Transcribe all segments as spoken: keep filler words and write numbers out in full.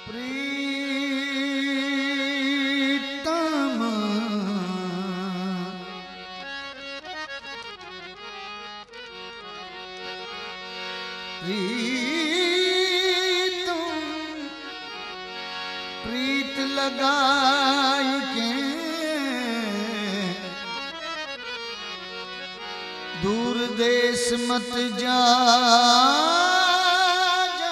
प्रीतम प्रीतम प्रीत लगाई के दूर देश मत जा, जा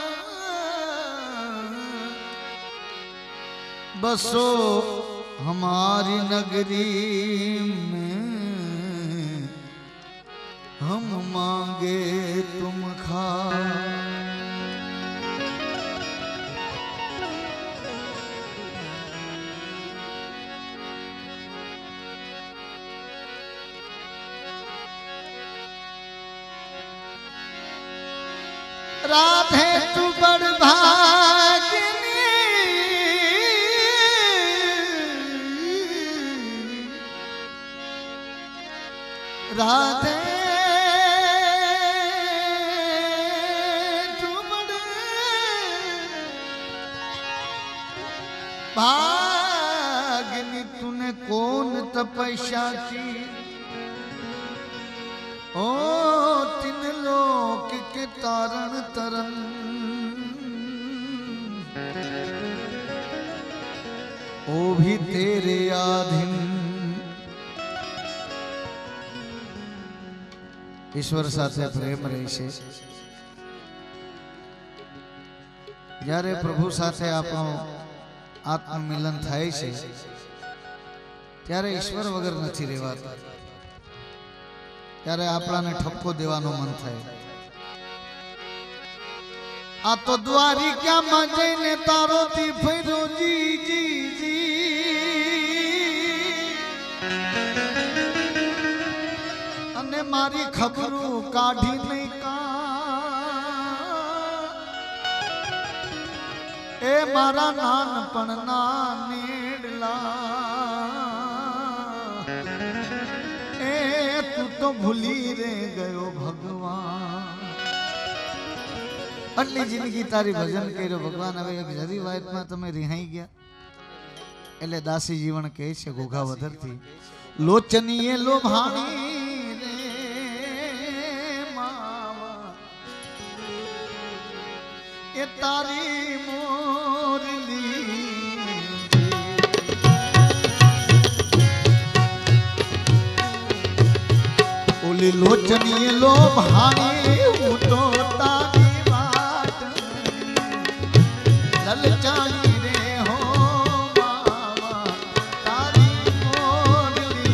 बसो हमारी नगरी में, हम मांगे तुम खा। राधे तू बड़ भागिनी, राधे तू बड़ भागिनी, तूने कौन तपस्या की, ओ तीन लोक के तारण तरन, ओ भी तेरे आधीन। ईश्वर साथे प्रेम रहेशे, જ્યારે પ્રભુ સાથે આપણો આત્મમિલન થાય છે ત્યારે ઈશ્વર વગર નથી રહેવાતું, ત્યારે આપણાને ઠપકો દેવાનો મન થાય। આ તો દ્વારિકામાં જઈને તારો થી ફર્યો જી જી જી, અને મારી ખબરું કાઢી નહીં કા, એ મારા નાનપણના નેડલા, એ તું તો ભૂલી રે ગયો ભગવાન। આટલી જિંદગી તારી ભજન કર્યો ભગવાન, હવે એક જરી વાતમાં તમે રિહાઈ ગયા। એટલે દાસી જીવન કહે છે ઘોઘાવધરથી, લોચનીએ લોભાણી રે માવા, એ તારી મોરલી, ઓલી લોચનીએ લોભાણી, હું તો તારી ललचाई रे हो मावा, तारी मोरली।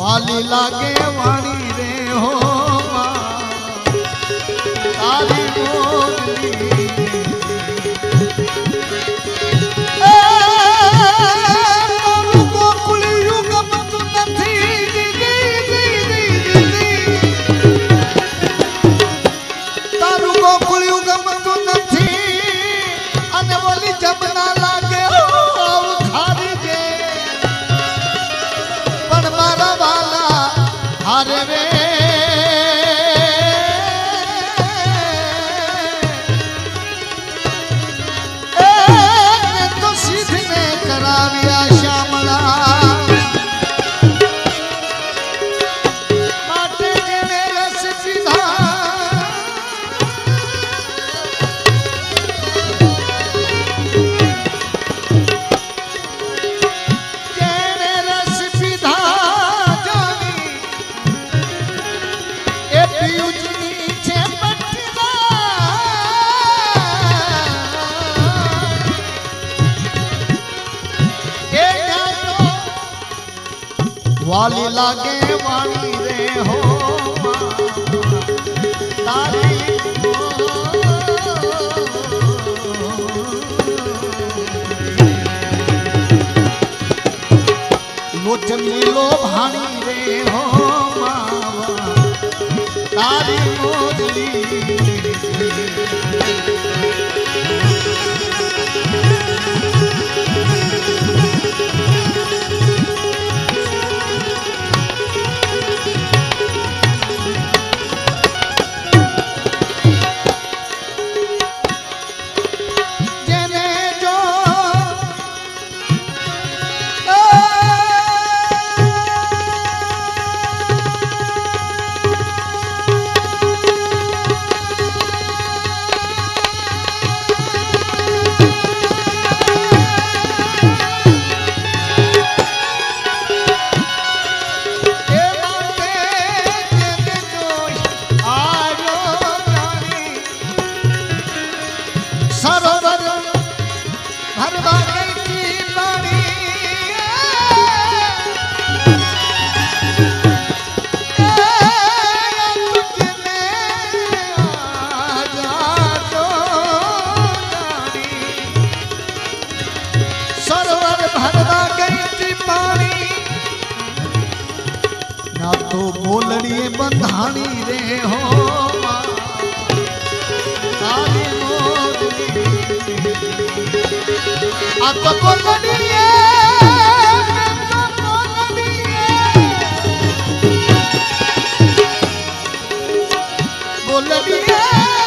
वाली लागे वाणी रे हो तारी मोरली वाली लागे वाणी रे हो तारी लोचनी लो भाणी रे हो मावा तारी मोरली तो बोलड़िए बंधानी रे हो तारी मोरली आ तो बोलड़िए बोलड़िए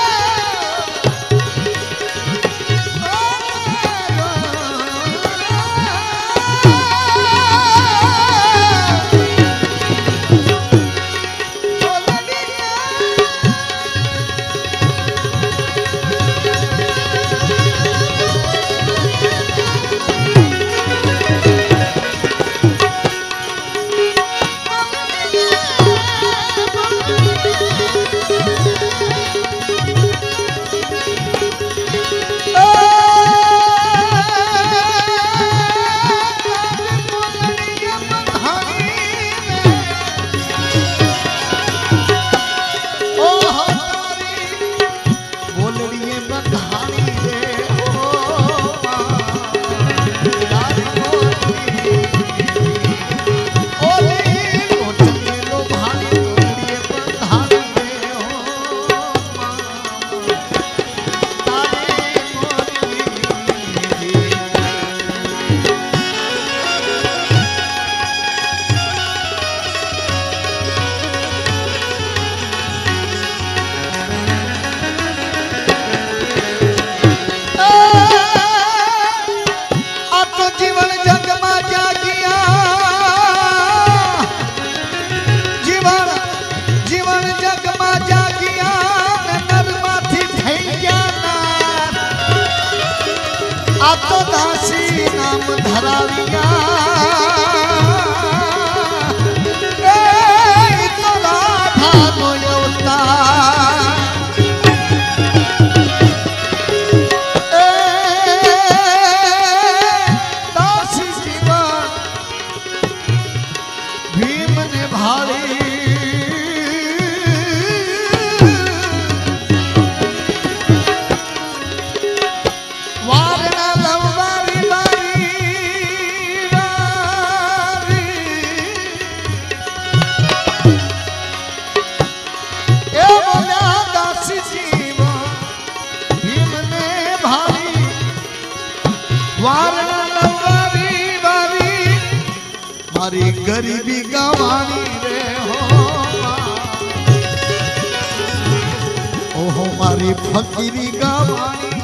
तो दासी नाम धराविया ए तो राधा गोयवता ए दासी जीवन भीम મને ભાળી વારના લવવારી વારી વારી એ બોલ્યા દાસી જીવા ભીમને ભાળી વારના લવવારી વારી મારી ગરીબી ગવાણી રે હો ઓહો મારી ફકીરી ગવાણી